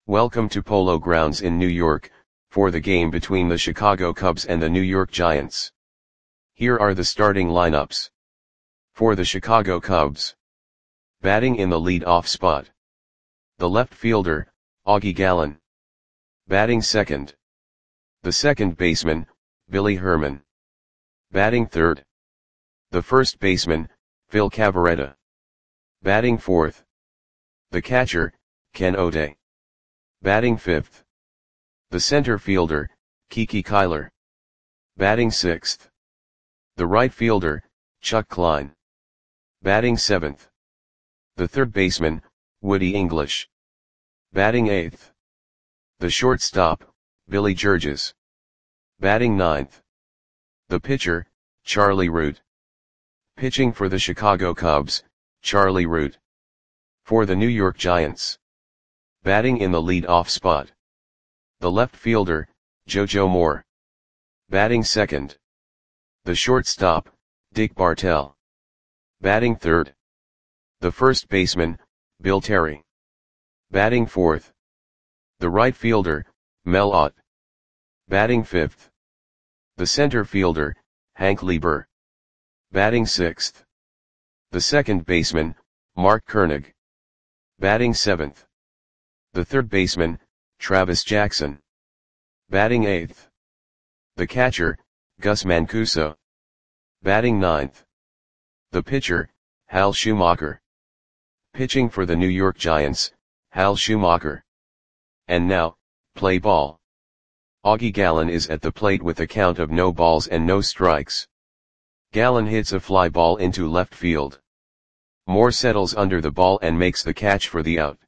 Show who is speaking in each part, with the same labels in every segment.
Speaker 1: Welcome to Polo Grounds in New York, for the game between the Chicago Cubs and the New York Giants. Here are the starting lineups. For the Chicago Cubs. Batting in the lead-off spot. The left fielder, Augie Gallen. Batting second. The second baseman, Billy Herman. Batting third. The first baseman, Phil Cavarretta. Batting fourth. The catcher, Ken O'Day. Batting fifth. The center fielder, Kiki Kyler. Batting sixth. The right fielder, Chuck Klein. Batting seventh. The third baseman, Woody English. Batting eighth. The shortstop, Billy Georges. Batting ninth. The pitcher, Charlie Root. Pitching for the Chicago Cubs, Charlie Root. For the New York Giants. Batting in the lead-off spot. The left fielder, JoJo Moore. Batting second. The shortstop, Dick Bartell. Batting third. The first baseman, Bill Terry. Batting fourth. The right fielder, Mel Ott. Batting fifth. The center fielder, Hank Lieber. Batting sixth. The second baseman, Mark Koenig. Batting seventh. The third baseman, Travis Jackson. Batting eighth. The catcher, Gus Mancuso. Batting ninth. The pitcher, Hal Schumacher. Pitching for the New York Giants, Hal Schumacher. And now, play ball. Augie Gallen is at the plate with a count of no balls and no strikes. Gallen hits a fly ball into left field. Moore settles under the ball and makes the catch for the out.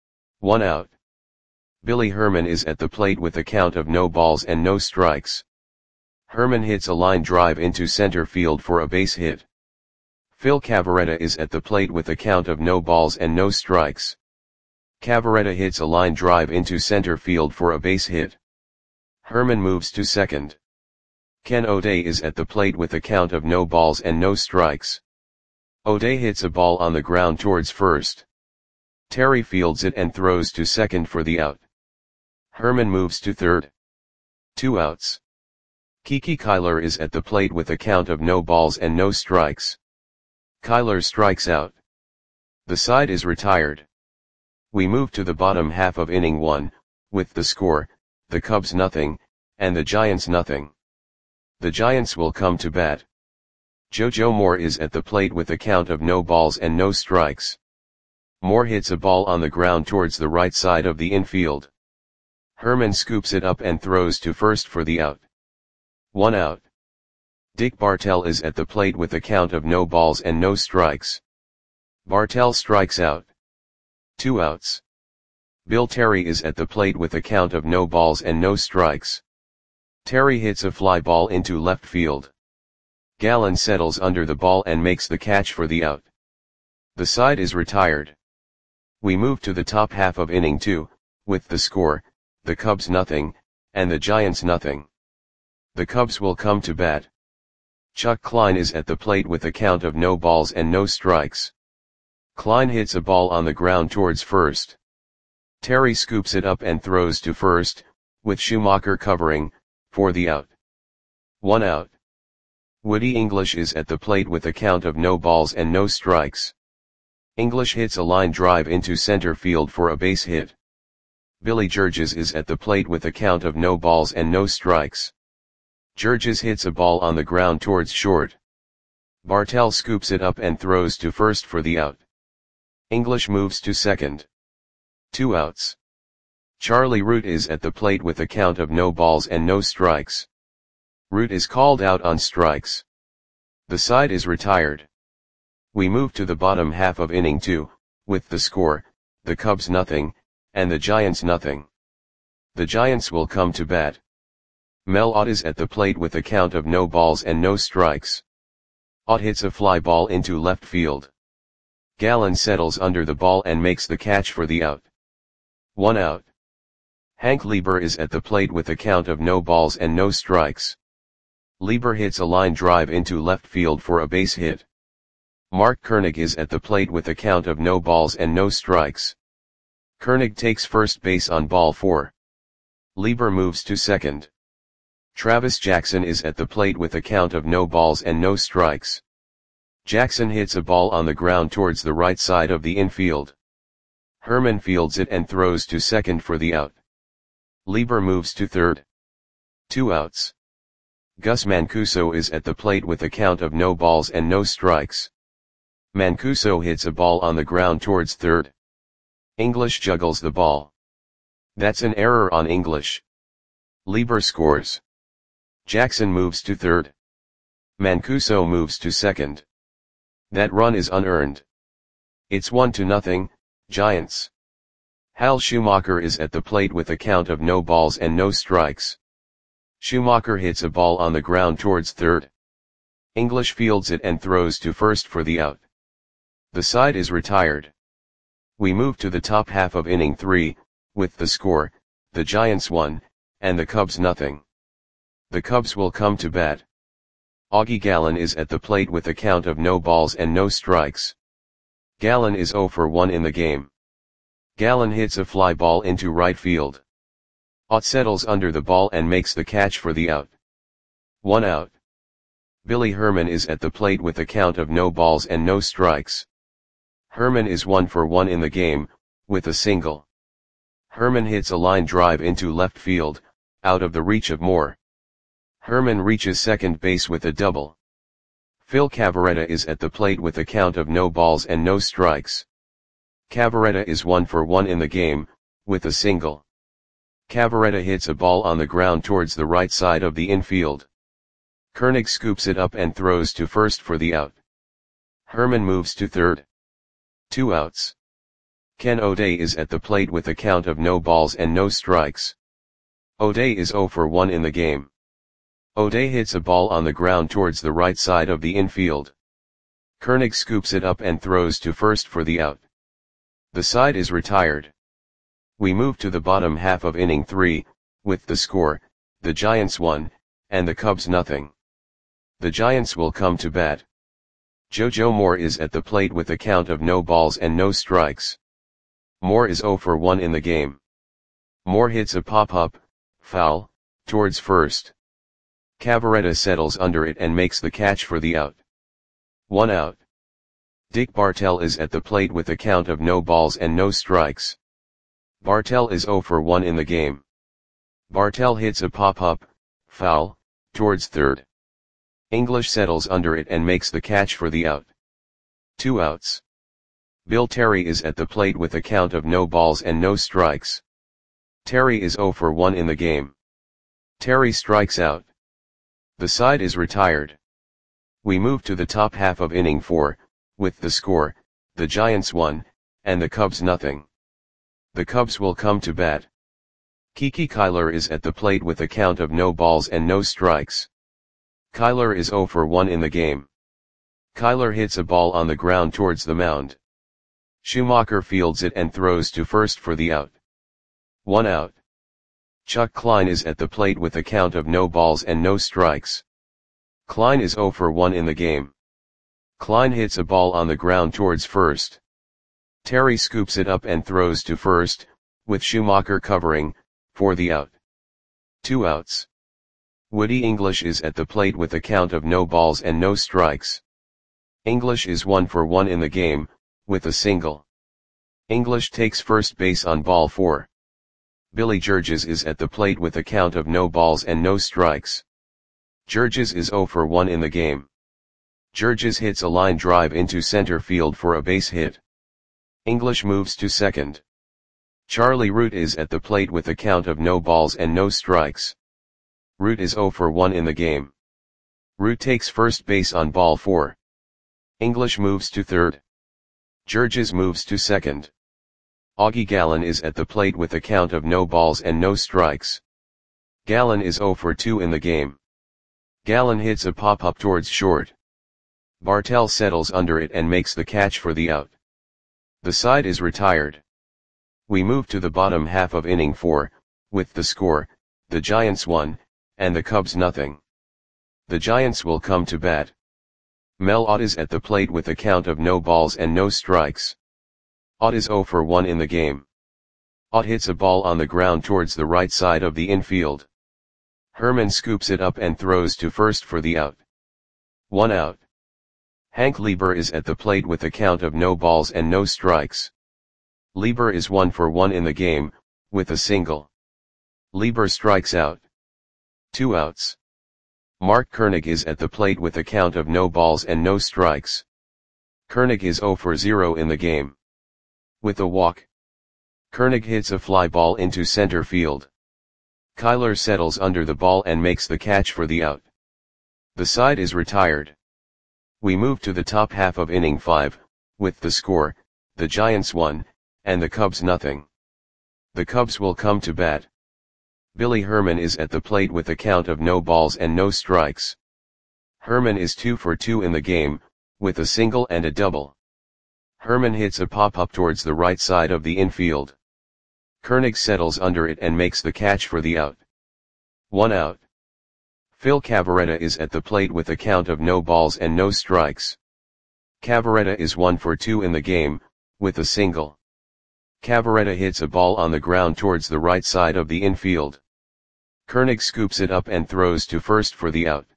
Speaker 1: 1 out. Billy Herman is at the plate with a count of no balls and no strikes. Herman hits a line drive into center field for a base hit. Phil Cavarretta is at the plate with a count of no balls and no strikes. Cavarretta hits a line drive into center field for a base hit. Herman moves to second. Ken O'Day is at the plate with a count of no balls and no strikes. O'Day hits a ball on the ground towards first. Terry fields it and throws to second for the out. Herman moves to third. 2 outs. Kiki Kyler is at the plate with a count of no balls and no strikes. Kyler strikes out. The side is retired. We move to the bottom half of inning 1, with the score, the Cubs nothing, and the Giants nothing. The Giants will come to bat. JoJo Moore is at the plate with a count of no balls and no strikes. Moore hits a ball on the ground towards the right side of the infield. Herman scoops it up and throws to first for the out. 1 out. Dick Bartell is at the plate with a count of no balls and no strikes. Bartell strikes out. 2 outs. Bill Terry is at the plate with a count of no balls and no strikes. Terry hits a fly ball into left field. Gallen settles under the ball and makes the catch for the out. The side is retired. We move to the top half of inning 2, with the score, the Cubs nothing, and the Giants nothing. The Cubs will come to bat. Chuck Klein is at the plate with a count of no balls and no strikes. Klein hits a ball on the ground towards first. Terry scoops it up and throws to first, with Schumacher covering, for the out. 1 out. Woody English is at the plate with a count of no balls and no strikes. English hits a line drive into center field for a base hit. Billy Georges is at the plate with a count of no balls and no strikes. Georges hits a ball on the ground towards short. Bartell scoops it up and throws to first for the out. English moves to second. 2 outs. Charlie Root is at the plate with a count of no balls and no strikes. Root is called out on strikes. The side is retired. We move to the bottom half of inning 2, with the score, the Cubs nothing, and the Giants nothing. The Giants will come to bat. Mel Ott is at the plate with a count of no balls and no strikes. Ott hits a fly ball into left field. Gallen settles under the ball and makes the catch for the out. 1 out. Hank Lieber is at the plate with a count of no balls and no strikes. Lieber hits a line drive into left field for a base hit. Mark Koenig is at the plate with a count of no balls and no strikes. Koenig takes first base on ball 4. Lieber moves to second. Travis Jackson is at the plate with a count of no balls and no strikes. Jackson hits a ball on the ground towards the right side of the infield. Herman fields it and throws to second for the out. Lieber moves to third. 2 outs. Gus Mancuso is at the plate with a count of no balls and no strikes. Mancuso hits a ball on the ground towards third. English juggles the ball. That's an error on English. Lieber scores. Jackson moves to third. Mancuso moves to second. That run is unearned. It's 1-0, Giants. Hal Schumacher is at the plate with a count of no balls and no strikes. Schumacher hits a ball on the ground towards third. English fields it and throws to first for the out. The side is retired. We move to the top half of inning 3, with the score, the Giants 1, and the Cubs 0. The Cubs will come to bat. Augie Gallen is at the plate with a count of no balls and no strikes. Gallen is 0 for 1 in the game. Gallen hits a fly ball into right field. Ott settles under the ball and makes the catch for the out. 1 out. Billy Herman is at the plate with a count of no balls and no strikes. Herman is 1 for 1 in the game, with a single. Herman hits a line drive into left field, out of the reach of Moore. Herman reaches second base with a double. Phil Cavarretta is at the plate with a count of no balls and no strikes. Cavarretta is 1 for 1 in the game, with a single. Cavarretta hits a ball on the ground towards the right side of the infield. Koenig scoops it up and throws to first for the out. Herman moves to third. 2 outs. Ken O'Day is at the plate with a count of no balls and no strikes. O'Day is 0 for 1 in the game. O'Day hits a ball on the ground towards the right side of the infield. Koenig scoops it up and throws to first for the out. The side is retired. We move to the bottom half of inning 3, with the score, the Giants 1, and the Cubs 0. The Giants will come to bat. JoJo Moore is at the plate with a count of no balls and no strikes. Moore is 0 for 1 in the game. Moore hits a pop-up, foul, towards first. Cavarretta settles under it and makes the catch for the out. 1 out. Dick Bartell is at the plate with a count of no balls and no strikes. Bartell is 0 for 1 in the game. Bartell hits a pop-up, foul, towards third. English settles under it and makes the catch for the out. 2 outs. Bill Terry is at the plate with a count of no balls and no strikes. Terry is 0 for 1 in the game. Terry strikes out. The side is retired. We move to the top half of inning 4, with the score, the Giants 1, and the Cubs 0. The Cubs will come to bat. Kiki Kyler is at the plate with a count of no balls and no strikes. Kyler is 0 for 1 in the game. Kyler hits a ball on the ground towards the mound. Schumacher fields it and throws to first for the out. 1 out. Chuck Klein is at the plate with a count of no balls and no strikes. Klein is 0 for 1 in the game. Klein hits a ball on the ground towards first. Terry scoops it up and throws to first, with Schumacher covering, for the out. 2 outs. Woody English is at the plate with a count of no balls and no strikes. English is 1 for 1 in the game, with a single. English takes first base on ball 4. Billy Georges is at the plate with a count of no balls and no strikes. Georges is 0 for 1 in the game. Georges hits a line drive into center field for a base hit. English moves to second. Charlie Root is at the plate with a count of no balls and no strikes. Root is 0 for 1 in the game. Root takes first base on ball 4. English moves to third. Georges moves to second. Augie Gallen is at the plate with a count of no balls and no strikes. Gallen is 0 for 2 in the game. Gallen hits a pop-up towards short. Bartell settles under it and makes the catch for the out. The side is retired. We move to the bottom half of inning 4, with the score, the Giants 1, and the Cubs 0. The Giants will come to bat. Mel Ott is at the plate with a count of no balls and no strikes. Ott is 0 for 1 in the game. Ott hits a ball on the ground towards the right side of the infield. Herman scoops it up and throws to first for the out. 1 out. Hank Lieber is at the plate with a count of no balls and no strikes. Lieber is 1 for 1 in the game, with a single. Lieber strikes out. 2 outs. Mark Koenig is at the plate with a count of no balls and no strikes. Koenig is 0 for 0 in the game. With a walk. Koenig hits a fly ball into center field. Kyler settles under the ball and makes the catch for the out. The side is retired. We move to the top half of inning 5, with the score, the Giants 1, and the Cubs nothing. The Cubs will come to bat. Billy Herman is at the plate with a count of no balls and no strikes. Herman is 2 for 2 in the game, with a single and a double. Herman hits a pop-up towards the right side of the infield. Koenig settles under it and makes the catch for the out. 1 out. Phil Cavarretta is at the plate with a count of no balls and no strikes. Cavarretta is 1 for 2 in the game, with a single. Cavarretta hits a ball on the ground towards the right side of the infield. Koenig scoops it up and throws to first for the out.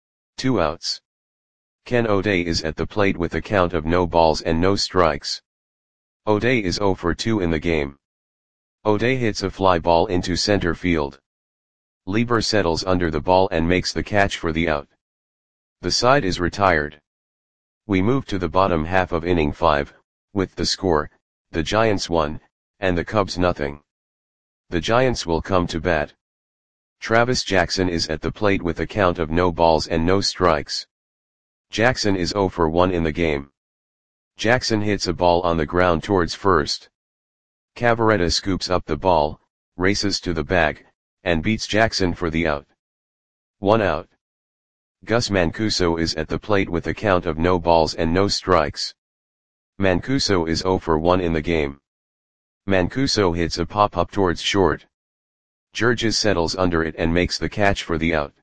Speaker 1: 2 outs. Ken O'Day is at the plate with a count of no balls and no strikes. O'Day is 0 for 2 in the game. O'Day hits a fly ball into center field. Lieber settles under the ball and makes the catch for the out. The side is retired. We move to the bottom half of inning 5, with the score, the Giants 1, and the Cubs nothing. The Giants will come to bat. Travis Jackson is at the plate with a count of no balls and no strikes. Jackson is 0 for 1 in the game. Jackson hits a ball on the ground towards first. Cavarretta scoops up the ball, races to the bag, and beats Jackson for the out. 1 out. Gus Mancuso is at the plate with a count of no balls and no strikes. Mancuso is 0 for 1 in the game. Mancuso hits a pop-up towards short. Georges settles under it and makes the catch for the out.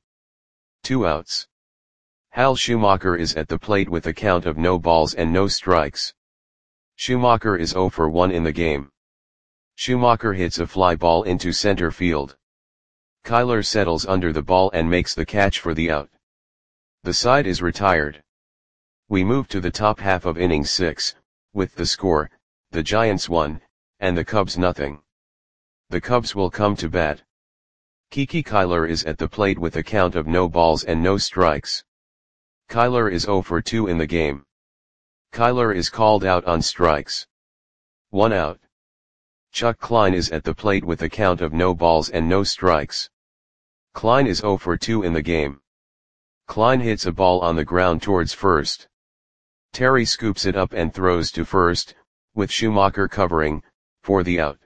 Speaker 1: 2 outs. Hal Schumacher is at the plate with a count of no balls and no strikes. Schumacher is 0 for 1 in the game. Schumacher hits a fly ball into center field. Kyler settles under the ball and makes the catch for the out. The side is retired. We move to the top half of inning 6, with the score, the Giants 1, and the Cubs nothing. The Cubs will come to bat. Kiki Kyler is at the plate with a count of no balls and no strikes. Kyler is 0 for 2 in the game. Kyler is called out on strikes. 1 out. Chuck Klein is at the plate with a count of no balls and no strikes. Klein is 0 for 2 in the game. Klein hits a ball on the ground towards first. Terry scoops it up and throws to first, with Schumacher covering, for the out.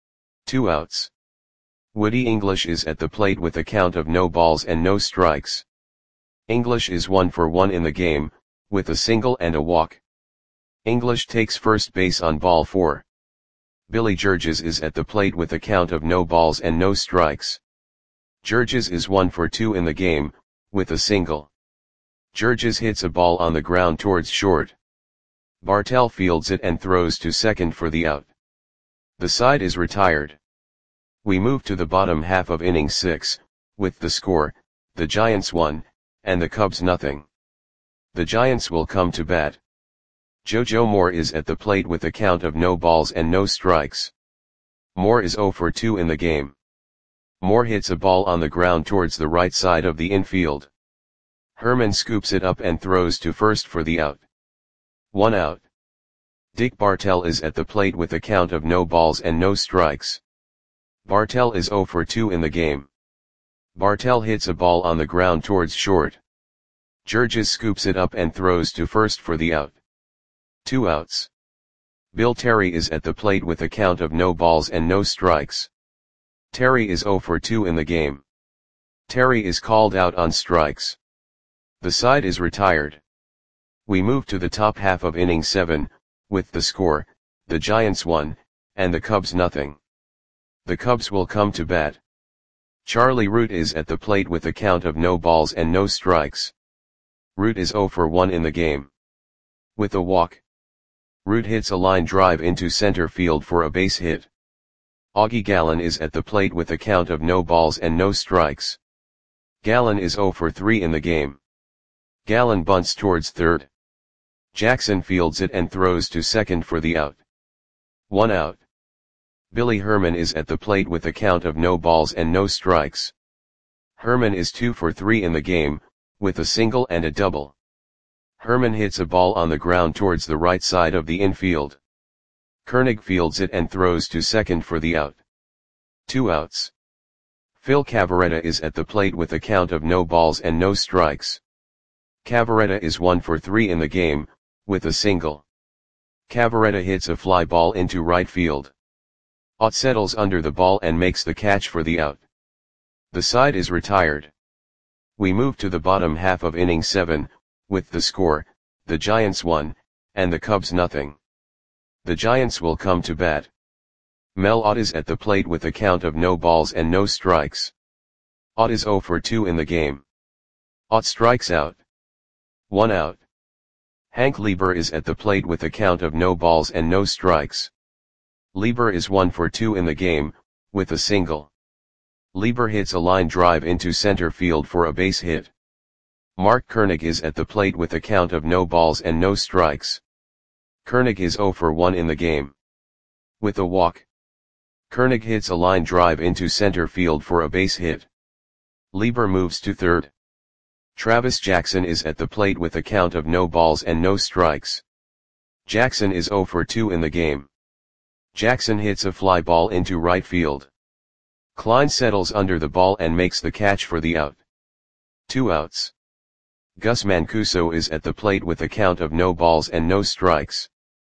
Speaker 1: 2 outs. Woody English is at the plate with a count of no balls and no strikes. English is 1 for 1 in the game, with a single and a walk. English takes first base on ball 4. Billy Georges is at the plate with a count of no balls and no strikes. Georges is 1 for 2 in the game, with a single. Georges hits a ball on the ground towards short. Bartell fields it and throws to second for the out. The side is retired. We move to the bottom half of inning 6, with the score, the Giants 1, and the Cubs nothing. The Giants will come to bat. JoJo Moore is at the plate with a count of no balls and no strikes. Moore is 0 for 2 in the game. Moore hits a ball on the ground towards the right side of the infield. Herman scoops it up and throws to first for the out. 1 out. Dick Bartell is at the plate with a count of no balls and no strikes. Bartell is 0 for 2 in the game. Bartell hits a ball on the ground towards short. Georges scoops it up and throws to first for the out. 2 outs. Bill Terry is at the plate with a count of no balls and no strikes. Terry is 0 for 2 in the game. Terry is called out on strikes. The side is retired. We move to the top half of inning 7, with the score, the Giants 1, and the Cubs nothing. The Cubs will come to bat. Charlie Root is at the plate with a count of no balls and no strikes. Root is 0 for 1 in the game. With a walk. Root hits a line drive into center field for a base hit. Augie Gallen is at the plate with a count of no balls and no strikes. Gallen is 0 for 3 in the game. Gallen bunts towards third. Jackson fields it and throws to second for the out. 1 out. Billy Herman is at the plate with a count of no balls and no strikes. Herman is 2 for 3 in the game, with a single and a double. Herman hits a ball on the ground towards the right side of the infield. Koenig fields it and throws to second for the out. 2 outs. Phil Cavarretta is at the plate with a count of no balls and no strikes. Cavarretta is 1 for 3 in the game, with a single. Cavarretta hits a fly ball into right field. Ott settles under the ball and makes the catch for the out. The side is retired. We move to the bottom half of inning 7, with the score, the Giants 1, and the Cubs nothing. The Giants will come to bat. Mel Ott is at the plate with a count of no balls and no strikes. Ott is 0 for 2 in the game. Ott strikes out. 1 out. Hank Lieber is at the plate with a count of no balls and no strikes. Lieber is 1 for 2 in the game, with a single. Lieber hits a line drive into center field for a base hit. Mark Koenig is at the plate with a count of no balls and no strikes. Koenig is 0 for 1 in the game. With a walk. Koenig hits a line drive into center field for a base hit. Lieber moves to third. Travis Jackson is at the plate with a count of no balls and no strikes. Jackson is 0 for 2 in the game. Jackson hits a fly ball into right field. Klein settles under the ball and makes the catch for the out. 2 outs. Gus Mancuso is at the plate with a count of no balls and no strikes.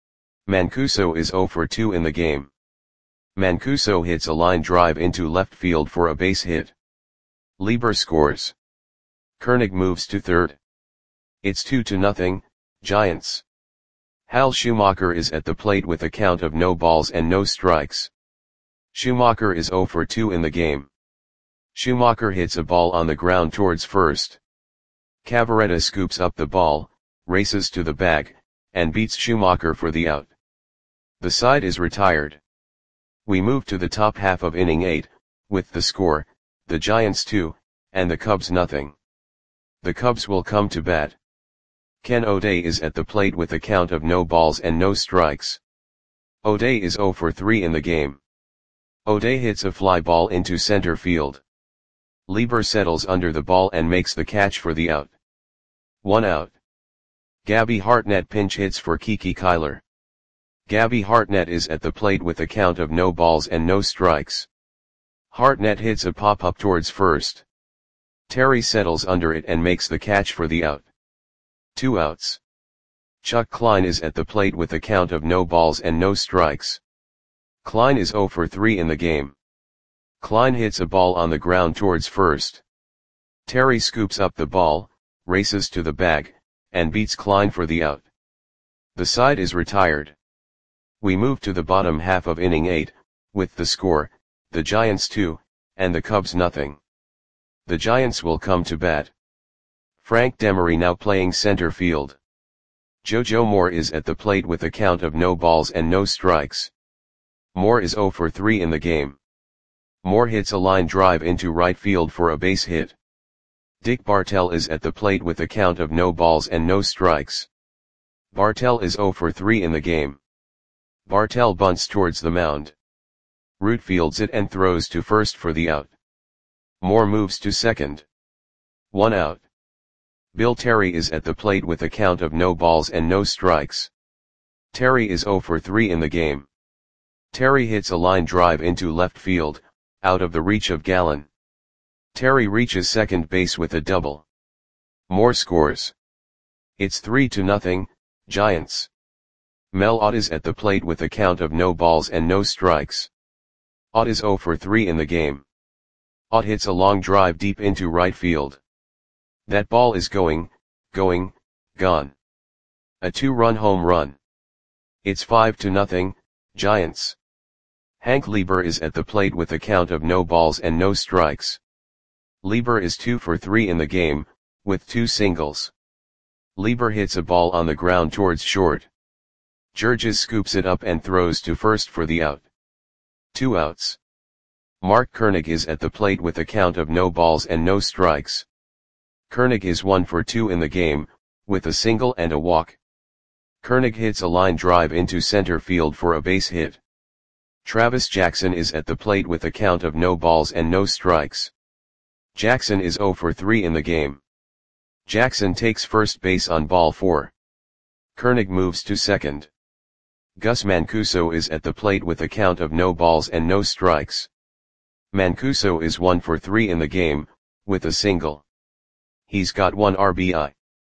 Speaker 1: Mancuso is 0 for 2 in the game. Mancuso hits a line drive into left field for a base hit. Lieber scores. Koenig moves to third. It's 2-0, Giants. Hal Schumacher is at the plate with a count of no balls and no strikes. Schumacher is 0 for 2 in the game. Schumacher hits a ball on the ground towards first. Cavarretta scoops up the ball, races to the bag, and beats Schumacher for the out. The side is retired. We move to the top half of inning 8, with the score, the Giants 2, and the Cubs nothing. The Cubs will come to bat. Ken O'Day is at the plate with a count of no balls and no strikes. O'Day is 0 for 3 in the game. O'Day hits a fly ball into center field. Lieber settles under the ball and makes the catch for the out. 1 out. Gabby Hartnett pinch hits for Kiki Kyler. Gabby Hartnett is at the plate with a count of no balls and no strikes. Hartnett hits a pop-up towards first. Terry settles under it and makes the catch for the out. 2 outs. Chuck Klein is at the plate with a count of no balls and no strikes. Klein is 0 for 3 in the game. Klein hits a ball on the ground towards first. Terry scoops up the ball, races to the bag, and beats Klein for the out. The side is retired. We move to the bottom half of inning 8, with the score, the Giants 2, and the Cubs nothing. The Giants will come to bat. Frank Demery now playing center field. JoJo Moore is at the plate with a count of no balls and no strikes. Moore is 0 for 3 in the game. Moore hits a line drive into right field for a base hit. Dick Bartell is at the plate with a count of no balls and no strikes. Bartell is 0 for 3 in the game. Bartell bunts towards the mound. Root fields it and throws to first for the out. Moore moves to second. 1 out. Bill Terry is at the plate with a count of no balls and no strikes. Terry is 0 for 3 in the game. Terry hits a line drive into left field, out of the reach of Gallen. Terry reaches second base with a double. Moore scores. It's 3-0, Giants. Mel Ott is at the plate with a count of no balls and no strikes. Ott is 0 for 3 in the game. Ott hits a long drive deep into right field. That ball is gone. A 2-run home run. It's 5-0, Giants. Hank Lieber is at the plate with a count of no balls and no strikes. Lieber is 2 for 3 in the game, with 2 singles. Lieber hits a ball on the ground towards short. Georges scoops it up and throws to first for the out. 2 outs. Mark Koenig is at the plate with a count of no balls and no strikes. Koenig is 1 for 2 in the game, with a single and a walk. Koenig hits a line drive into center field for a base hit. Travis Jackson is at the plate with a count of no balls and no strikes. Jackson is 0 for 3 in the game. Jackson takes first base on ball 4. Koenig moves to second. Gus Mancuso is at the plate with a count of no balls and no strikes. Mancuso is 1 for 3 in the game, with a single. He's got 1 RBI.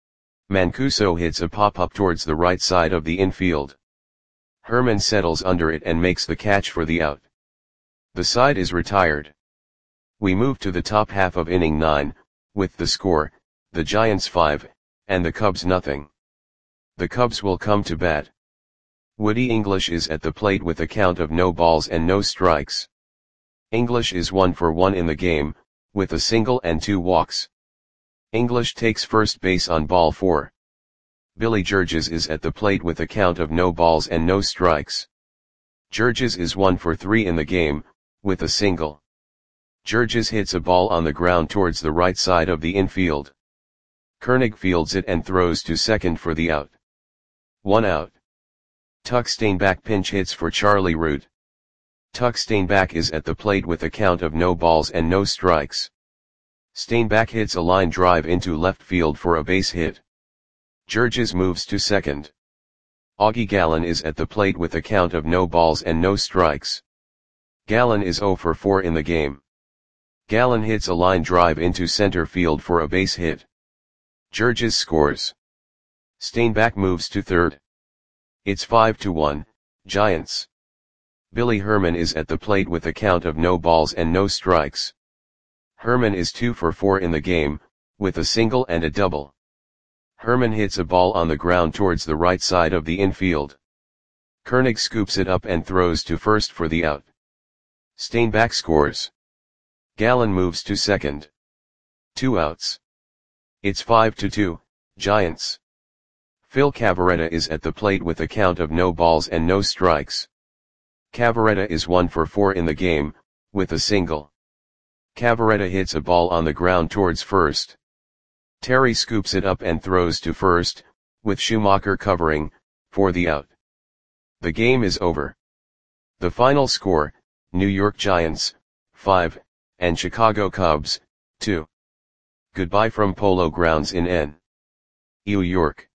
Speaker 1: Mancuso hits a pop-up towards the right side of the infield. Herman settles under it and makes the catch for the out. The side is retired. We move to the top half of inning 9, with the score, the Giants 5, and the Cubs nothing. The Cubs will come to bat. Woody English is at the plate with a count of no balls and no strikes. English is 1 for 1 in the game, with a single and 2 walks. English takes first base on ball 4. Billy Georges is at the plate with a count of no balls and no strikes. Georges is 1 for 3 in the game, with a single. Georges hits a ball on the ground towards the right side of the infield. Koenig fields it and throws to second for the out. 1 out. Tuck Steinbach pinch hits for Charlie Root. Tuck Steinbach is at the plate with a count of no balls and no strikes. Steinbach hits a line drive into left field for a base hit. Georges moves to second. Augie Gallen is at the plate with a count of no balls and no strikes. Gallen is 0 for 4 in the game. Gallen hits a line drive into center field for a base hit. Georges scores. Steinbach moves to third. It's 5-1, Giants. Billy Herman is at the plate with a count of no balls and no strikes. Herman is 2 for 4 in the game, with a single and a double. Herman hits a ball on the ground towards the right side of the infield. Koenig scoops it up and throws to first for the out. Steinbach scores. Gallen moves to second. 2 outs. It's 5-2, Giants. Phil Cavarretta is at the plate with a count of no balls and no strikes. Cavarretta is 1 for 4 in the game, with a single. Cavarretta hits a ball on the ground towards first. Terry scoops it up and throws to first, with Schumacher covering, for the out. The game is over. The final score, New York Giants, 5, and Chicago Cubs, 2. Goodbye from Polo Grounds in New York.